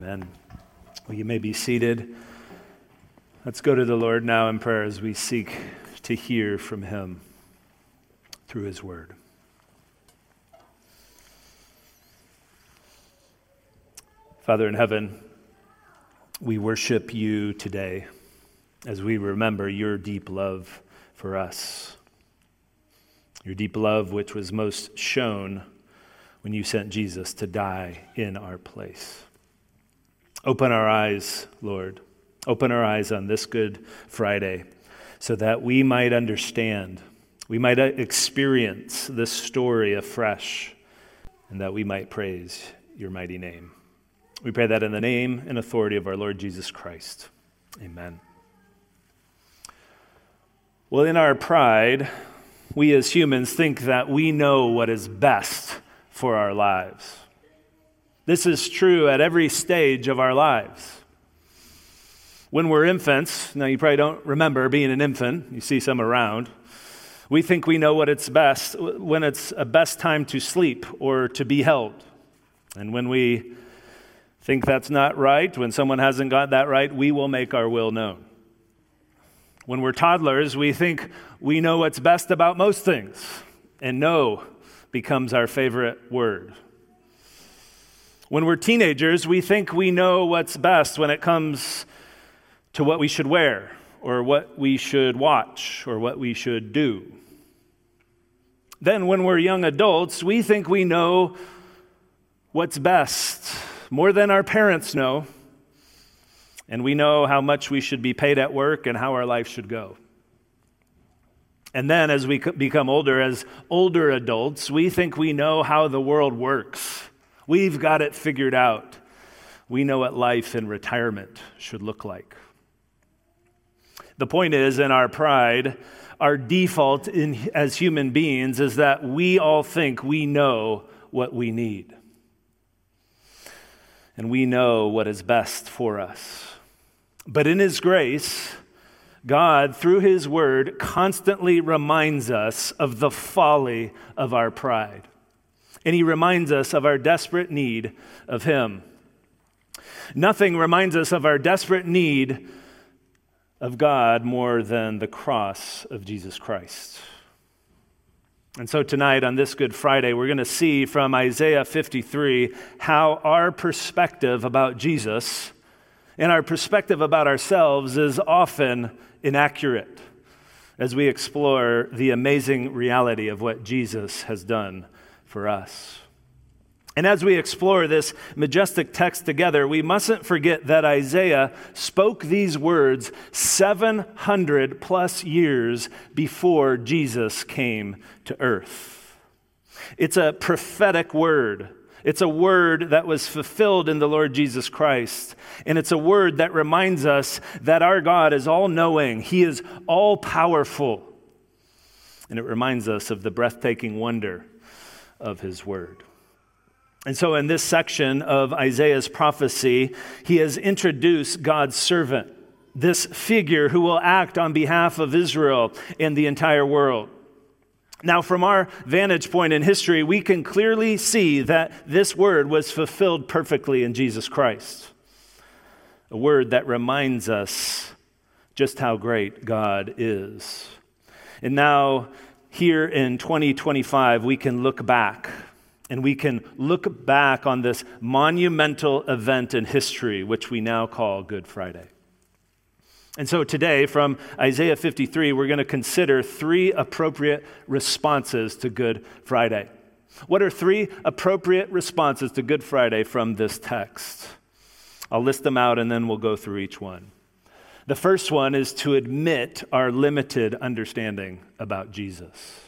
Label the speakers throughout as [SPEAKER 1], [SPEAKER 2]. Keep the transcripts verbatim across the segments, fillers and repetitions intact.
[SPEAKER 1] Amen. Well, you may be seated. Let's go to the Lord now in prayer as we seek to hear from him through his word. Father in heaven, we worship you today as we remember your deep love for us. Your deep love which was most shown when you sent Jesus to die in our place. Open our eyes, Lord. Open our eyes on this Good Friday so that we might understand, we might experience this story afresh, and that we might praise your mighty name. We pray that in the name and authority of our Lord Jesus Christ. Amen. Well, in our pride, we as humans think that we know what is best for our lives. This is true at every stage of our lives. When we're infants, now you probably don't remember being an infant, you see some around, we think we know what it's best, when it's a best time to sleep or to be held. And when we think that's not right, when someone hasn't got that right, we will make our will known. When we're toddlers, we think we know what's best about most things, and no becomes our favorite word. When we're teenagers, we think we know what's best when it comes to what we should wear, or what we should watch, or what we should do. Then when we're young adults, we think we know what's best, more than our parents know, and we know how much we should be paid at work and how our life should go. And then as we become older, as older adults, we think we know how the world works. We've got it figured out. We know what life in retirement should look like. The point is, in our pride, our default in, as human beings is that we all think we know what we need. And we know what is best for us. But in his grace, God, through his word, constantly reminds us of the folly of our pride. And he reminds us of our desperate need of him. Nothing reminds us of our desperate need of God more than the cross of Jesus Christ. And so tonight on this Good Friday, we're going to see from Isaiah fifty-three how our perspective about Jesus and our perspective about ourselves is often inaccurate as we explore the amazing reality of what Jesus has done for us. And as we explore this majestic text together, we mustn't forget that Isaiah spoke these words seven hundred plus years before Jesus came to earth. It's a prophetic word. It's a word that was fulfilled in the Lord Jesus Christ. And it's a word that reminds us that our God is all-knowing. He is all-powerful. And it reminds us of the breathtaking wonder of his word. And so in this section of Isaiah's prophecy, he has introduced God's servant, this figure who will act on behalf of Israel and the entire world. Now, from our vantage point in history, we can clearly see that this word was fulfilled perfectly in Jesus Christ. A word that reminds us just how great God is. And now, here in twenty twenty-five, we can look back, and we can look back on this monumental event in history, which we now call Good Friday. And so today, from Isaiah fifty-three, we're going to consider three appropriate responses to Good Friday. What are three appropriate responses to Good Friday from this text? I'll list them out and then we'll go through each one. The first one is to admit our limited understanding about Jesus.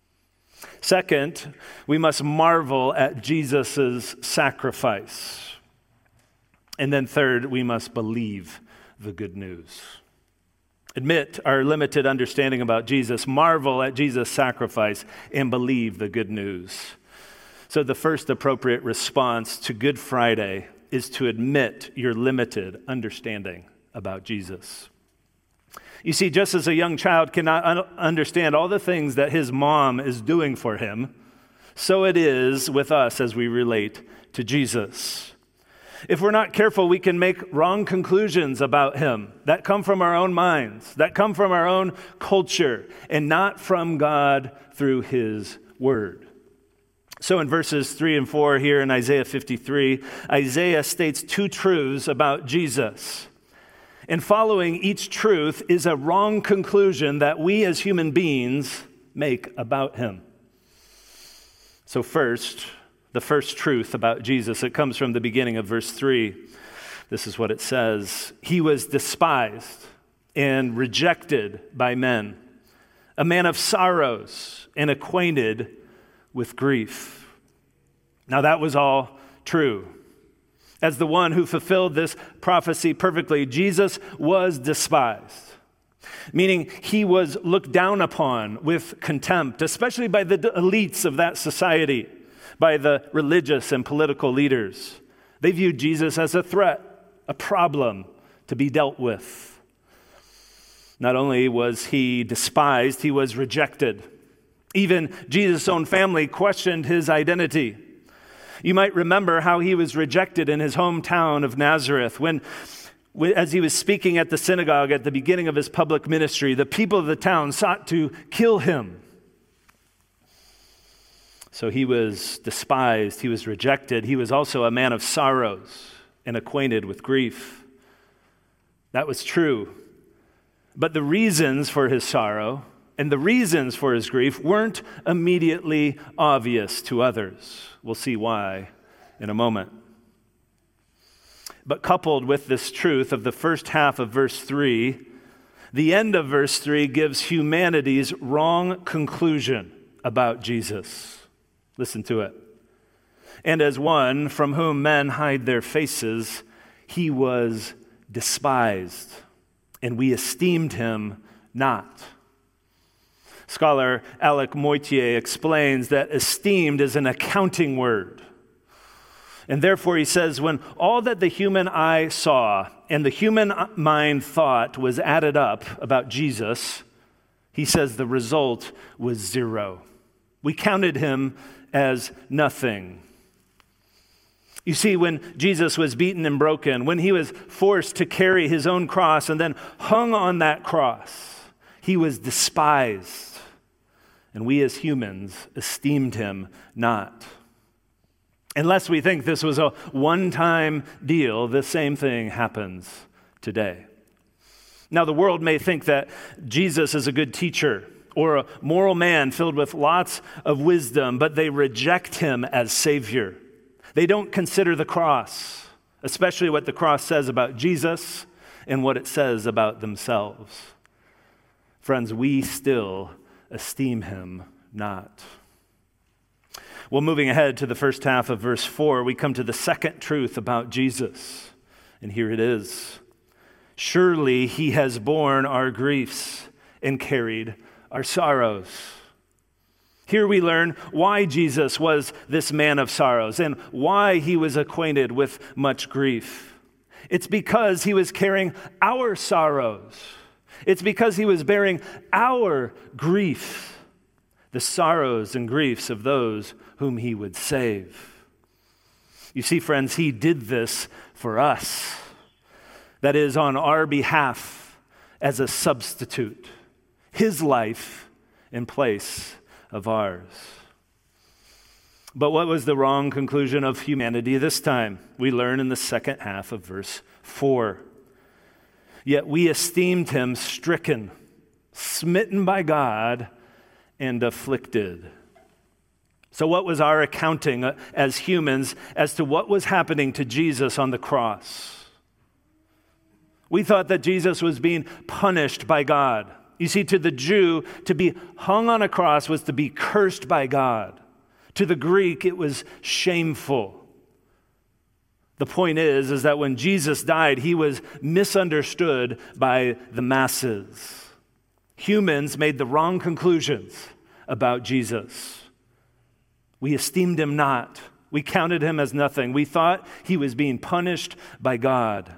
[SPEAKER 1] Second, we must marvel at Jesus' sacrifice. And then third, we must believe the good news. Admit our limited understanding about Jesus, marvel at Jesus' sacrifice, and believe the good news. So the first appropriate response to Good Friday is to admit your limited understanding about Jesus. You see, just as a young child cannot un- understand all the things that his mom is doing for him, so it is with us as we relate to Jesus. If we're not careful, we can make wrong conclusions about him that come from our own minds, that come from our own culture, and not from God through his word. So in verses three and four here in Isaiah fifty-three, Isaiah states two truths about Jesus. And following each truth is a wrong conclusion that we as human beings make about him. So first, the first truth about Jesus, it comes from the beginning of verse three. This is what it says. He was despised and rejected by men, a man of sorrows and acquainted with grief. Now that was all true. As the one who fulfilled this prophecy perfectly, Jesus was despised, meaning he was looked down upon with contempt, especially by the elites of that society, by the religious and political leaders. They viewed Jesus as a threat, a problem to be dealt with. Not only was he despised, he was rejected. Even Jesus' own family questioned his identity. You might remember how he was rejected in his hometown of Nazareth when, as he was speaking at the synagogue at the beginning of his public ministry, the people of the town sought to kill him. So he was despised, he was rejected. He was also a man of sorrows and acquainted with grief. That was true. But the reasons for his sorrow and the reasons for his grief weren't immediately obvious to others. We'll see why in a moment. But coupled with this truth of the first half of verse three, the end of verse three gives humanity's wrong conclusion about Jesus. Listen to it. And as one from whom men hide their faces, he was despised, and we esteemed him not. Scholar Alec Moitié explains that esteemed is an accounting word. And therefore he says, when all that the human eye saw and the human mind thought was added up about Jesus, he says the result was zero. We counted him as nothing. You see, when Jesus was beaten and broken, when he was forced to carry his own cross and then hung on that cross, he was despised. And we as humans esteemed him not. Unless we think this was a one-time deal, the same thing happens today. Now, the world may think that Jesus is a good teacher or a moral man filled with lots of wisdom, but they reject him as Savior. They don't consider the cross, especially what the cross says about Jesus and what it says about themselves. Friends, we still esteem him not. Well, moving ahead to the first half of verse four, we come to the second truth about Jesus. And here it is. Surely he has borne our griefs and carried our sorrows. Here we learn why Jesus was this man of sorrows and why he was acquainted with much grief. It's because he was carrying our sorrows. It's because he was bearing our grief, the sorrows and griefs of those whom he would save. You see, friends, he did this for us. That is, on our behalf as a substitute. His life in place of ours. But what was the wrong conclusion of humanity this time? We learn in the second half of verse four. Yet we esteemed him stricken, smitten by God, and afflicted. So what was our accounting as humans as to what was happening to Jesus on the cross? We thought that Jesus was being punished by God. You see, to the Jew, to be hung on a cross was to be cursed by God. To the Greek, it was shameful. The point is, is that when Jesus died, he was misunderstood by the masses. Humans made the wrong conclusions about Jesus. We esteemed him not. We counted him as nothing. We thought he was being punished by God.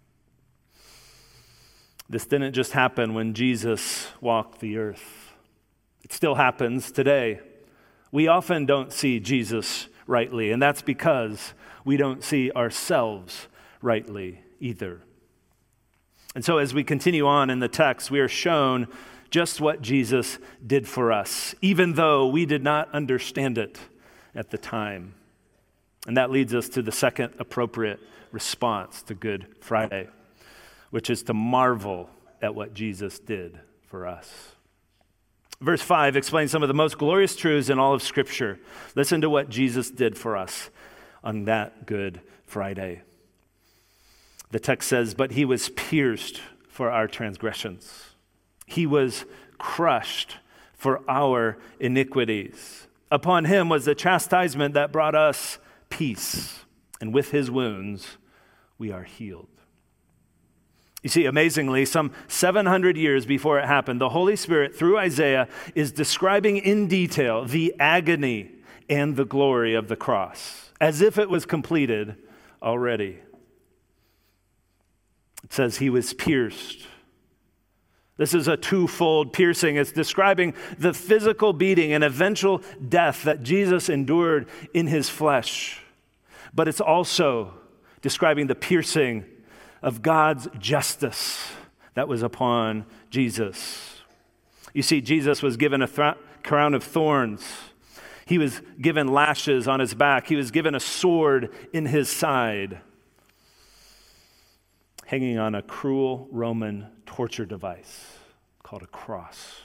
[SPEAKER 1] This didn't just happen when Jesus walked the earth. It still happens today. We often don't see Jesus rightly, and that's because we don't see ourselves rightly either. And so as we continue on in the text, we are shown just what Jesus did for us, even though we did not understand it at the time. And that leads us to the second appropriate response to Good Friday, which is to marvel at what Jesus did for us. Verse five explains some of the most glorious truths in all of Scripture. Listen to what Jesus did for us on that Good Friday. The text says, "But he was pierced for our transgressions. He was crushed for our iniquities. Upon him was the chastisement that brought us peace, and with his wounds we are healed." You see, amazingly, some seven hundred years before it happened, the Holy Spirit, through Isaiah, is describing in detail the agony and the glory of the cross, as if it was completed already. It says he was pierced. This is a twofold piercing. It's describing the physical beating and eventual death that Jesus endured in his flesh. But it's also describing the piercing of God's justice that was upon Jesus. You see, Jesus was given a th- crown of thorns. He was given lashes on his back. He was given a sword in his side, hanging on a cruel Roman torture device called a cross,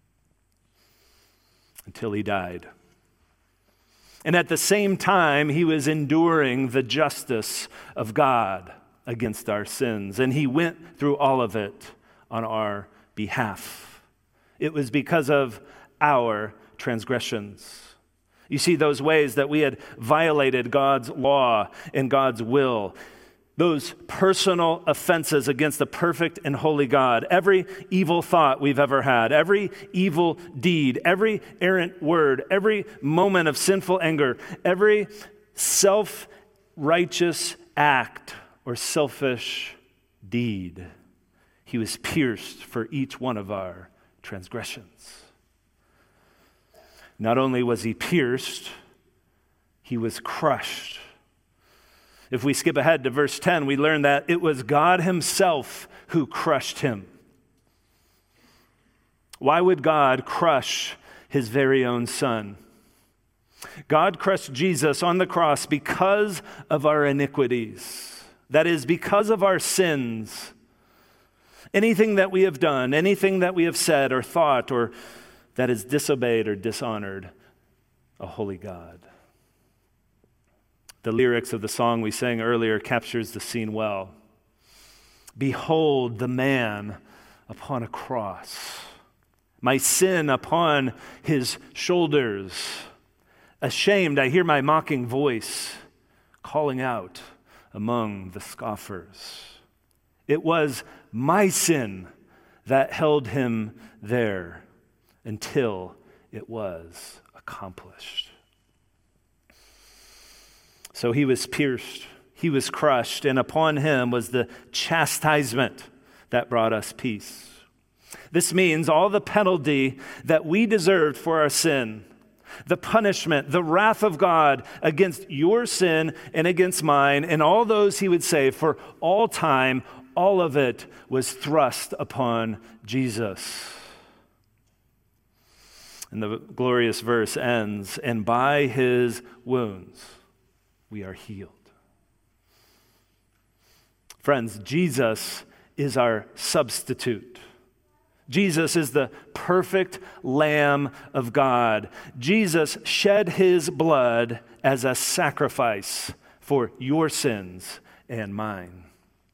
[SPEAKER 1] until he died. And at the same time, he was enduring the justice of God against our sins. And he went through all of it on our behalf. It was because of our transgressions. You see, those ways that we had violated God's law and God's will, those personal offenses against the perfect and holy God, every evil thought we've ever had, every evil deed, every errant word, every moment of sinful anger, every self-righteous act or selfish deed, he was pierced for each one of our transgressions. Not only was he pierced, he was crushed. If we skip ahead to verse ten, we learn that it was God himself who crushed him. Why would God crush his very own son? God crushed Jesus on the cross because of our iniquities. That is, because of our sins. Anything that we have done, anything that we have said or thought, or that has disobeyed or dishonored a holy God. The lyrics of the song we sang earlier captures the scene well. Behold the man upon a cross, my sin upon his shoulders. Ashamed, I hear my mocking voice calling out among the scoffers. It was my sin that held him there until it was accomplished. So he was pierced, he was crushed, and upon him was the chastisement that brought us peace. This means all the penalty that we deserved for our sin, the punishment, the wrath of God against your sin and against mine, and all those he would save for all time, all of it was thrust upon Jesus. And the glorious verse ends, and by his wounds we are healed. Friends, Jesus is our substitute. Jesus is the perfect Lamb of God. Jesus shed his blood as a sacrifice for your sins and mine.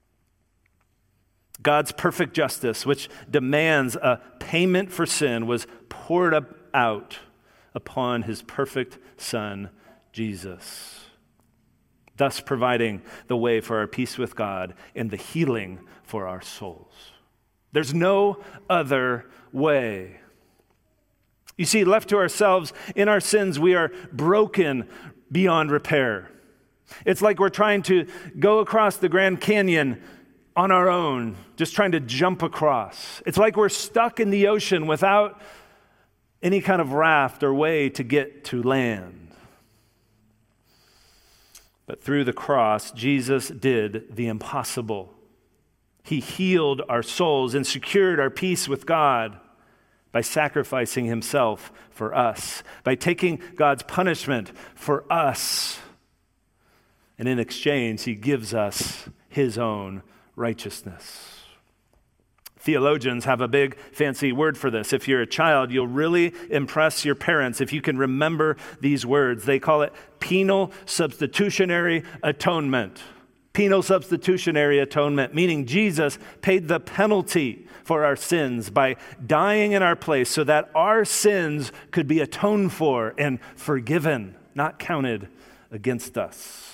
[SPEAKER 1] God's perfect justice, which demands a payment for sin, was poured out upon his perfect Son, Jesus, thus providing the way for our peace with God and the healing for our souls. There's no other way. You see, left to ourselves in our sins, we are broken beyond repair. It's like we're trying to go across the Grand Canyon on our own, just trying to jump across. It's like we're stuck in the ocean without any kind of raft or way to get to land. But through the cross, Jesus did the impossible. He healed our souls and secured our peace with God by sacrificing himself for us, by taking God's punishment for us. And in exchange, he gives us his own righteousness. Theologians have a big fancy word for this. If you're a child, you'll really impress your parents if you can remember these words. They call it penal substitutionary atonement. Penal substitutionary atonement, meaning Jesus paid the penalty for our sins by dying in our place so that our sins could be atoned for and forgiven, not counted against us.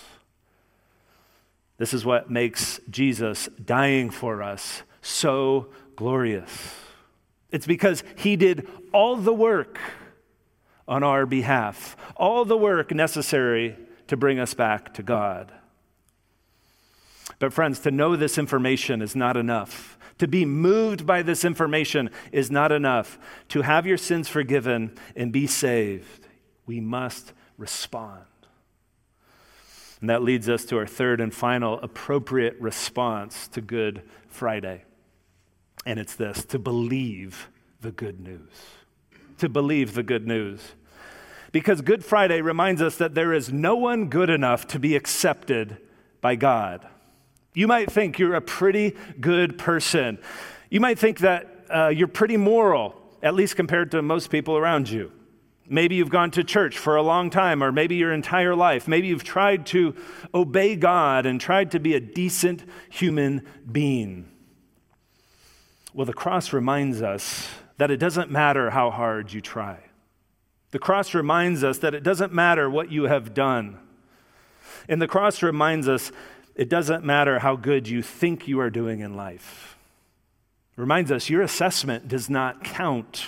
[SPEAKER 1] This is what makes Jesus dying for us so glorious. It's because he did all the work on our behalf, all the work necessary to bring us back to God. But friends, to know this information is not enough. To be moved by this information is not enough. To have your sins forgiven and be saved, we must respond. And that leads us to our third and final appropriate response to Good Friday. And it's this: to believe the good news. To believe the good news. Because Good Friday reminds us that there is no one good enough to be accepted by God. You might think you're a pretty good person. You might think that uh, you're pretty moral, at least compared to most people around you. Maybe you've gone to church for a long time, or maybe your entire life. Maybe you've tried to obey God and tried to be a decent human being. Well, the cross reminds us that it doesn't matter how hard you try. The cross reminds us that it doesn't matter what you have done. And the cross reminds us it doesn't matter how good you think you are doing in life. It reminds us your assessment does not count.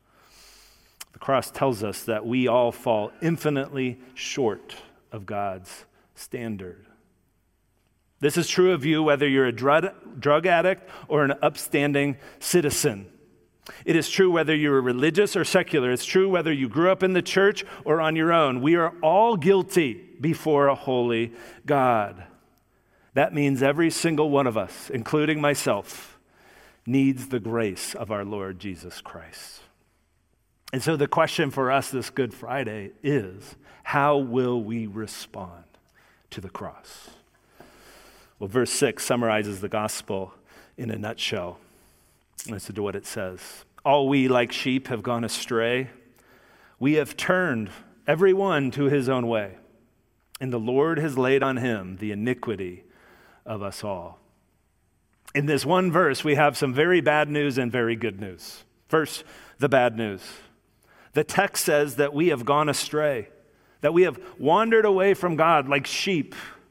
[SPEAKER 1] The cross tells us that we all fall infinitely short of God's standard. This is true of you whether you're a drug, drug addict or an upstanding citizen. It is true whether you're religious or secular. It's true whether you grew up in the church or on your own. We are all guilty before a holy God. That means every single one of us, including myself, needs the grace of our Lord Jesus Christ. And so the question for us this Good Friday is, how will we respond to the cross? Well, verse six summarizes the gospel in a nutshell. Listen to what it says. All we like sheep have gone astray. We have turned every one to his own way. And the Lord has laid on him the iniquity of us all. In this one verse, we have some very bad news and very good news. First, the bad news. The text says that we have gone astray, that we have wandered away from God like sheep.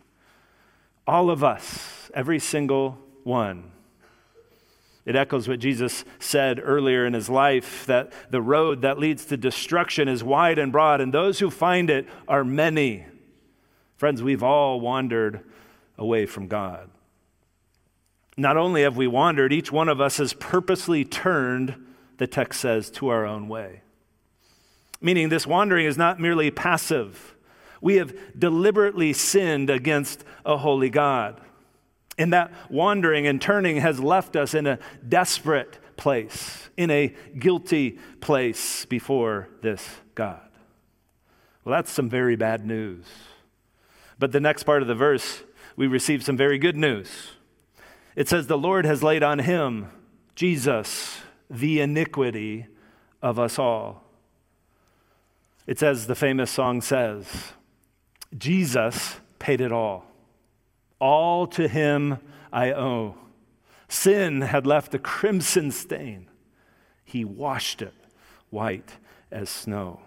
[SPEAKER 1] All of us, every single one. It echoes what Jesus said earlier in his life, that the road that leads to destruction is wide and broad, and those who find it are many. Friends, we've all wandered away from God. Not only have we wandered, each one of us has purposely turned, the text says, to our own way. Meaning this wandering is not merely passive. We have deliberately sinned against a holy God. And that wandering and turning has left us in a desperate place, in a guilty place before this God. Well, that's some very bad news. But the next part of the verse, we receive some very good news. It says, the Lord has laid on him, Jesus, the iniquity of us all. It's as the famous song says, Jesus paid it all. All to him I owe. Sin had left a crimson stain. He washed it white as snow.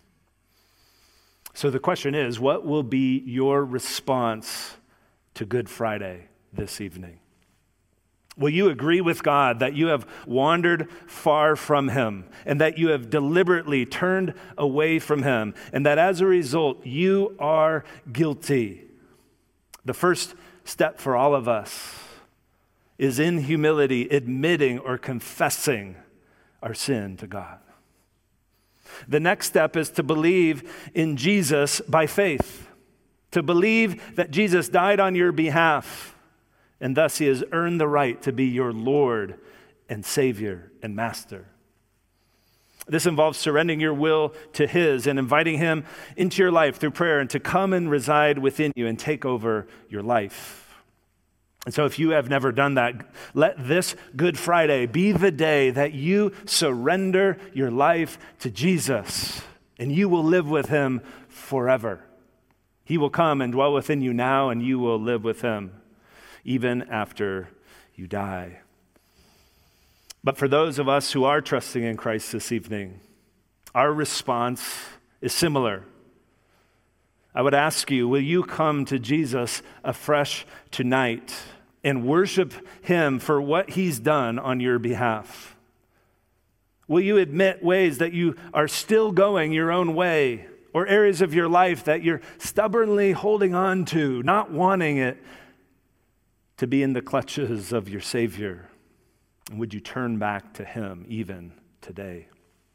[SPEAKER 1] So the question is, what will be your response to Good Friday this evening? Will you agree with God that you have wandered far from him and that you have deliberately turned away from him and that as a result you are guilty? The first step for all of us is in humility admitting or confessing our sin to God. The next step is to believe in Jesus by faith. to believe that Jesus died on your behalf, and thus he has earned the right to be your Lord and Savior and Master. This involves surrendering your will to his and inviting him into your life through prayer and to come and reside within you and take over your life. And so if you have never done that, let this Good Friday be the day that you surrender your life to Jesus, and you will live with him forever. He will come and dwell within you now, and you will live with him even after you die. But for those of us who are trusting in Christ this evening, our response is similar. I would ask you, will you come to Jesus afresh tonight and worship him for what he's done on your behalf? Will you admit ways that you are still going your own way, or areas of your life that you're stubbornly holding on to, not wanting it to be in the clutches of your Savior? And would you turn back to him even today?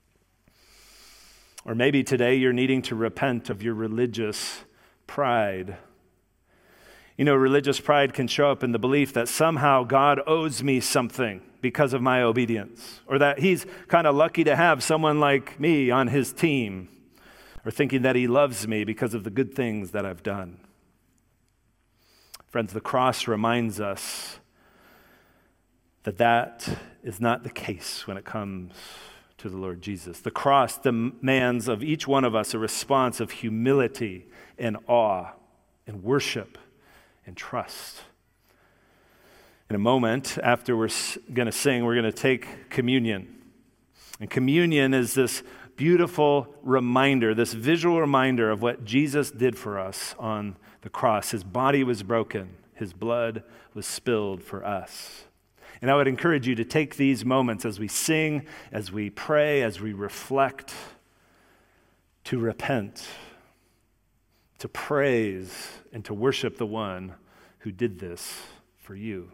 [SPEAKER 1] Or maybe today you're needing to repent of your religious pride. You know, religious pride can show up in the belief that somehow God owes me something because of my obedience, or that he's kind of lucky to have someone like me on his team, or thinking that he loves me because of the good things that I've done. Friends, the cross reminds us that that is not the case when it comes to the Lord Jesus. The cross demands of each one of us a response of humility and awe and worship and trust. In a moment, after we're going to sing, we're going to take communion. And communion is this beautiful reminder, this visual reminder of what Jesus did for us on the cross. His body was broken. His blood was spilled for us. And I would encourage you to take these moments as we sing, as we pray, as we reflect, to repent, to praise, and to worship the one who did this for you.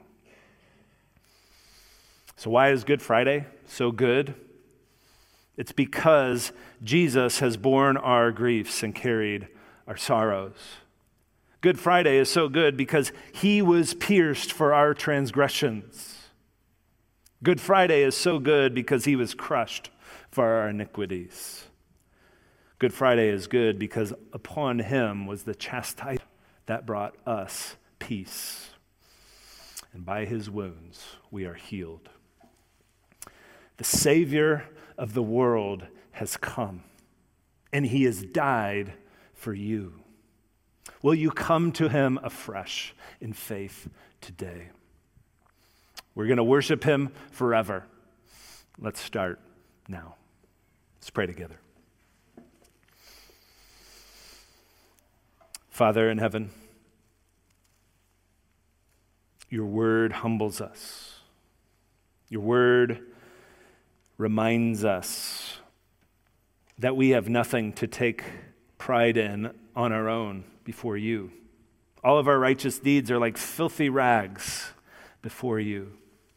[SPEAKER 1] So why is Good Friday so good? It's because Jesus has borne our griefs and carried our sorrows. Good Friday is so good because he was pierced for our transgressions. Good Friday is so good because he was crushed for our iniquities. Good Friday is good because upon him was the chastisement that brought us peace. And by his wounds we are healed. The Savior of the world has come, and he has died for you. Will you come to him afresh in faith today? We're going to worship him forever. Let's start now. Let's pray together. Father in heaven, your word humbles us. Your word reminds us that we have nothing to take pride in on our own before you. All of our righteous deeds are like filthy rags before you.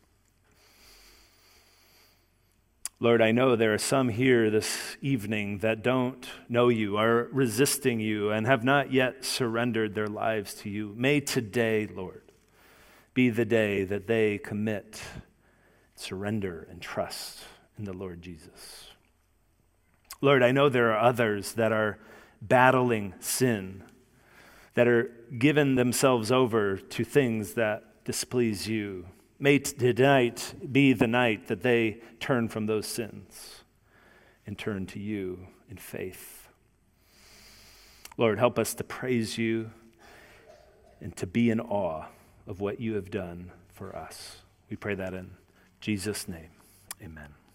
[SPEAKER 1] Lord, I know there are some here this evening that don't know you, are resisting you, and have not yet surrendered their lives to you. May today, Lord, be the day that they commit, surrender, and trust in the Lord Jesus. Lord, I know there are others that are battling sin, that are giving themselves over to things that displease you. May tonight be the night that they turn from those sins and turn to you in faith. Lord, help us to praise you and to be in awe of what you have done for us. We pray that in Jesus' name. Amen.